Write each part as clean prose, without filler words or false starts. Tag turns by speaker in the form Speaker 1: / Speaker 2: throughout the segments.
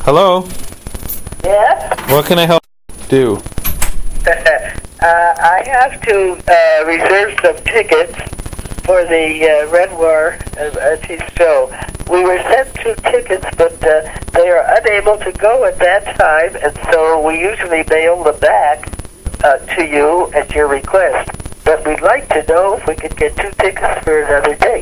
Speaker 1: Hello?
Speaker 2: Yes?
Speaker 1: What can I help you do?
Speaker 2: I have to reserve some tickets for the Renoir artist show. We were sent 2 tickets, but they are unable to go at that time, and so we usually mail them back to you at your request. But we'd like to know if we could get 2 tickets for another date.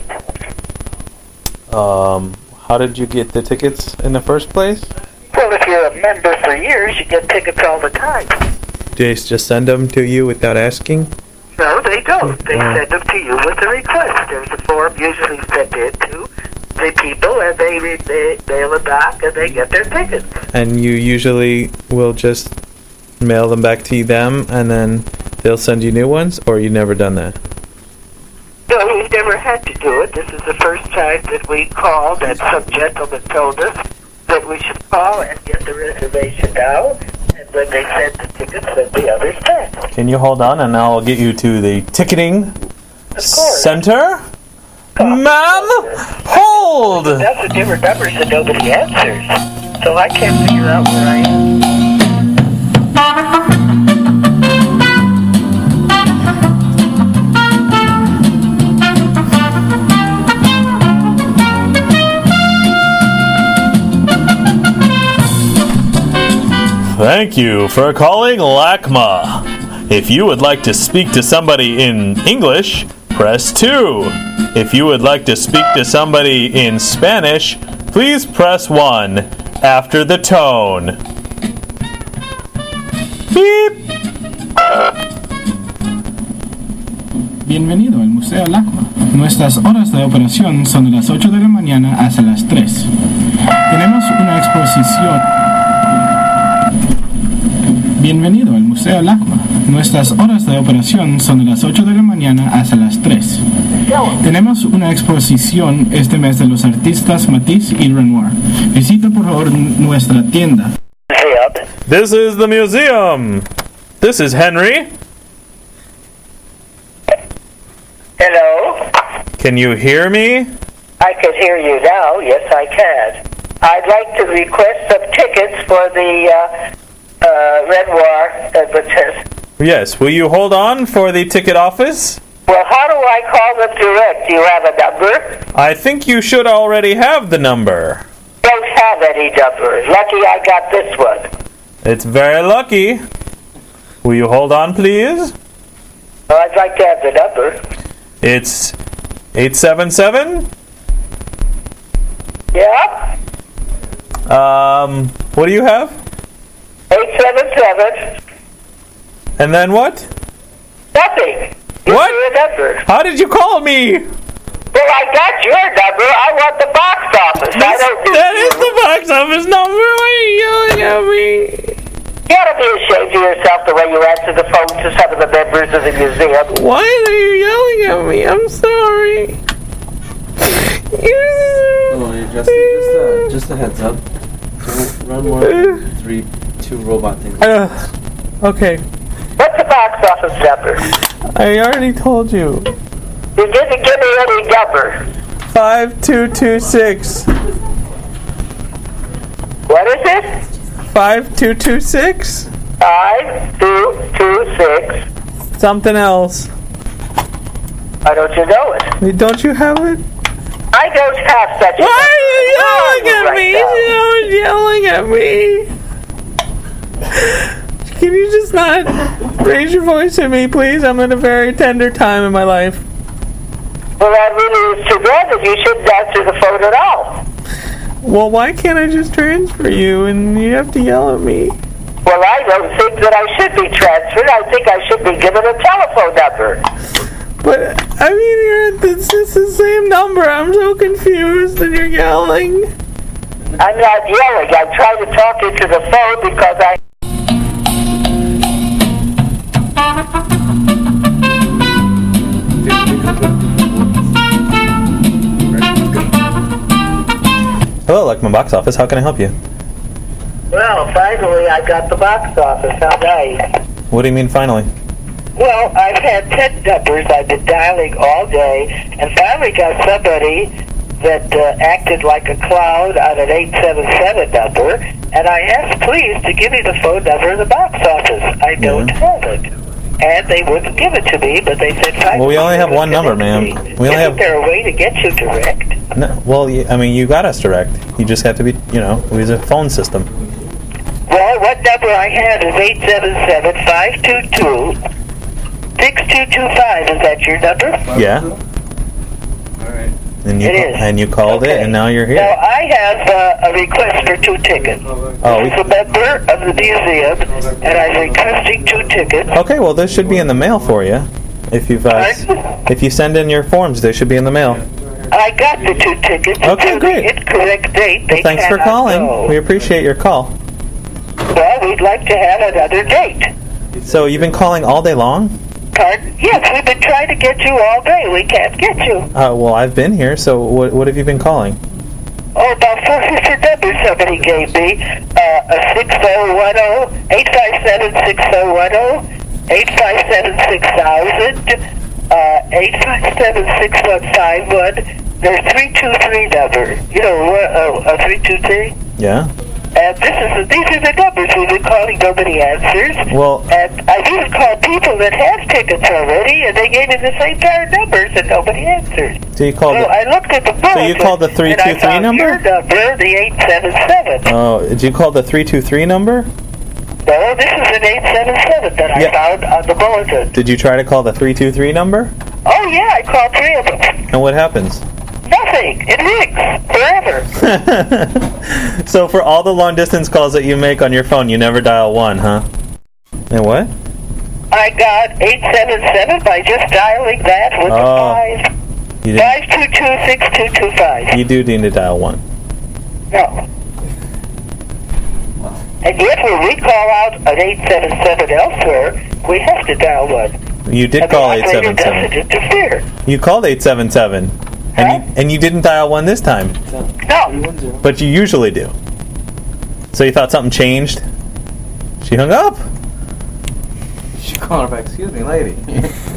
Speaker 1: How did you get the tickets in the first place?
Speaker 2: Well, if you're a member for years, you get tickets all the time.
Speaker 1: They just send them to you without asking?
Speaker 2: No, they don't. They send them to you with a request. There's a form usually sent in to the people, and they mail it back, and they get their tickets.
Speaker 1: And you usually will just mail them back to them, and then they'll send you new ones, or you never done that?
Speaker 2: No, we've never had to do it. This is the first time that we called, and some gentleman told us that we should call and get the reservation down, and when they send the tickets, then the others back.
Speaker 1: Can you hold on, and I'll get you to the ticketing center? Ma'am, hold!
Speaker 2: That's a different numbers and nobody answers, so I can't figure out where I am.
Speaker 1: Thank you for calling LACMA. If you would like to speak to somebody in English, press 2. If you would like to speak to somebody in Spanish, please press 1 after the tone. Beep.
Speaker 3: Bienvenido al Museo LACMA. Nuestras horas de operación son de las 8 de la mañana hasta las 3. Tenemos una exposición. Bienvenido al Museo LACMA. Nuestras horas de operación son de las 8 de la mañana hasta las 3. Tenemos una exposición este mes de los artistas Matisse y Renoir. Visita por favor nuestra tienda.
Speaker 1: This is the museum. This is Henry.
Speaker 2: Hello?
Speaker 1: Can you hear me?
Speaker 2: I can hear you now. Yes, I can. I'd like to request some tickets for the Renoir advertisement.
Speaker 1: Yes, will you hold on for the ticket office?
Speaker 2: Well, how do I call them direct? Do you have a number?
Speaker 1: I think you should already have the number.
Speaker 2: Don't have any number. Lucky I got this one.
Speaker 1: It's very lucky. Will you hold on, please?
Speaker 2: Well, I'd like to have the number.
Speaker 1: It's 877?
Speaker 2: Yeah?
Speaker 1: What do you have?
Speaker 2: 877.
Speaker 1: And then what?
Speaker 2: Nothing.
Speaker 1: What?
Speaker 2: Your number.
Speaker 1: How did you call me?
Speaker 2: Well, I got your number. I want the box office.
Speaker 1: That is the box office number. Why are you yelling at me?
Speaker 2: You ought to be ashamed of yourself the way you answer the phone to some of the members of the museum.
Speaker 1: Why are you yelling at me? I'm sorry.
Speaker 4: Just a heads up. Don't run more than 2 robot things.
Speaker 1: Okay.
Speaker 2: What's the box office number?
Speaker 1: I already told you.
Speaker 2: You didn't give me any number.
Speaker 1: 5226.
Speaker 2: What is it?
Speaker 1: 5226?
Speaker 2: 5226.
Speaker 1: Something else.
Speaker 2: Why don't you know it?
Speaker 1: Don't you have it?
Speaker 2: I don't have such a
Speaker 1: Why are you yelling
Speaker 2: right
Speaker 1: at me? You're yelling at me. Can you just not raise your voice at me, please? I'm at a very tender time in my life.
Speaker 2: Well, that really is too bad that you shouldn't answer the phone at all.
Speaker 1: Well, why can't I just transfer you and you have to yell at me?
Speaker 2: Well, I don't think that I should be transferred. I think I should be given a telephone number.
Speaker 1: But, I mean, it's just the same number. I'm so confused and you're yelling.
Speaker 2: I'm not yelling. I'm trying to talk into the phone because I...
Speaker 1: Hello, LACMA box office. How can I help you?
Speaker 2: Well, finally I got the box office. How nice.
Speaker 1: What do you mean, finally?
Speaker 2: Well, I've had 10 numbers. I've been dialing all day, and finally got somebody that acted like a clown on an 877 number, and I asked police to give me the phone number of the box office. I don't have it. And they wouldn't give it to me, but they said...
Speaker 5: Well, we only have one number, ma'am. We only have...
Speaker 2: Isn't there a way to get you direct?
Speaker 5: No, well, I mean, you got us direct. You just have to be, we use a phone system.
Speaker 2: Well, what number I have is 877-522-6225. Is that your number?
Speaker 5: Yeah.
Speaker 4: All right.
Speaker 5: And you,
Speaker 2: It is.
Speaker 5: And you called it, and now you're
Speaker 2: Now,
Speaker 5: here.
Speaker 2: I have a request for 2 tickets.
Speaker 5: Oh,
Speaker 2: I'm a member of the museum, and I'm requesting 2 tickets.
Speaker 5: Okay, well, this should be in the mail for you. If you send in your forms, they should be in the mail.
Speaker 2: I got the 2 tickets.
Speaker 5: Okay,
Speaker 2: Until
Speaker 5: great.
Speaker 2: the incorrect date, they
Speaker 5: Well, thanks for
Speaker 2: cannot
Speaker 5: calling.
Speaker 2: go.
Speaker 5: We appreciate your call.
Speaker 2: Well, we'd like to have another date.
Speaker 5: So you've been calling all day long?
Speaker 2: Pardon? Yes, we've been trying to get you all day. We can't get you.
Speaker 5: Well, I've been here, so what have you been calling?
Speaker 2: Oh, about 4 different numbers somebody gave me. 6010, 857-6010, 857-6000, 857-6151. There's 323 number. You know, a 323?
Speaker 5: Yeah?
Speaker 2: And these are the numbers we've been calling. Nobody answers.
Speaker 5: Well,
Speaker 2: And I've even called people that have tickets already, and they gave me the same pair of numbers, and nobody answered.
Speaker 5: so you called
Speaker 2: So I looked at the book.
Speaker 5: So you called the 323
Speaker 2: and I found
Speaker 5: number?
Speaker 2: Your number, the 877.
Speaker 5: Oh, did you call the 323 number?
Speaker 2: No, this is an 877 that I
Speaker 5: Yeah.
Speaker 2: found on the bulletin.
Speaker 5: Did you try to call the 323 number?
Speaker 2: Oh yeah, I called 3 of them.
Speaker 5: And what happens?
Speaker 2: Nothing. It rings forever.
Speaker 5: So for all the long distance calls that you make on your phone, you never dial 1, huh? And what?
Speaker 2: I got 877 by just dialing that with
Speaker 5: Oh.
Speaker 2: the 522-6225.
Speaker 5: You do need to dial 1.
Speaker 2: No. And yet when we call out an 877 elsewhere, we have to dial 1.
Speaker 5: You did
Speaker 2: And
Speaker 5: call
Speaker 2: the operator
Speaker 5: 877.
Speaker 2: doesn't interfere.
Speaker 5: You called 877. And you didn't dial 1 this time.
Speaker 2: No.
Speaker 5: But you usually do. So you thought something changed? She hung up.
Speaker 4: You should call her back. Excuse me, lady.